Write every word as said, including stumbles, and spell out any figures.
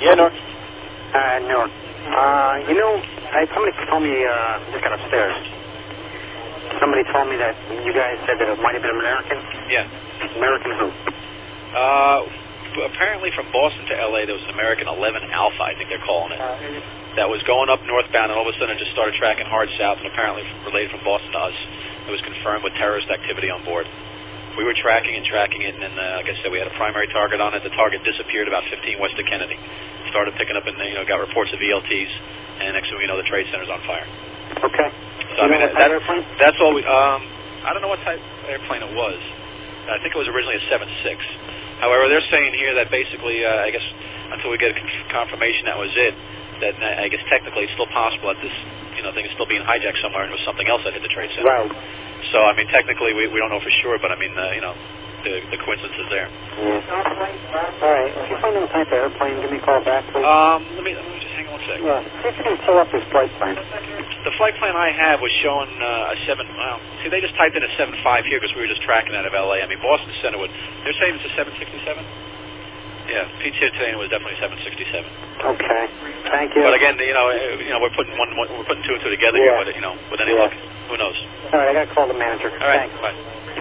Yeah, Norm. Uh, Norm. Uh, you know, I, somebody told me, uh, just got upstairs. Somebody told me that you guys said that it might have been American. Yeah. American who? Uh, apparently from Boston to L A there was an American eleven Alpha, I think they're calling it, that was going up northbound, and all of a sudden it just started tracking hard south, and apparently related from Boston to us. It was confirmed with terrorist activity on board. We were tracking and tracking it, and then, uh, like I said, we had a primary target on it. The target disappeared about fifteen west of Kennedy. Started picking up and, you know, got reports of E L Ts, and next thing we know, the Trade Center's on fire. Okay. So, I you mean, know that, what airplane? that's all we, um, I don't know what type of airplane it was. I think it was originally a seven six. However, they're saying here that basically, uh, I guess, until we get a confirmation that was it, that uh, I guess technically it's still possible that this, you know, thing is still being hijacked somewhere, and it was something else that hit the Trade Center. Right. So, I mean, technically we, we don't know for sure, but I mean, uh, you know, the, the coincidence is there. Yeah. All right. If you find any type of airplane, give me a call back, please. Um, let me, let me just hang on one second. Yeah. See if you can pull up this flight plan. The flight plan I have was showing uh, a seven. Well, see, they just typed in a seven five here because we were just tracking out of L A. I mean, Boston Center would. They're saying it's a seven sixty-seven. Yeah, P T O today was definitely seven sixty-seven. Okay. Thank you. But again, you know, you know, we're putting one, one we're putting two and two together yeah. here. But you know, with any yeah. luck, who knows? All right. I got to call the manager. All right. Thanks. Bye.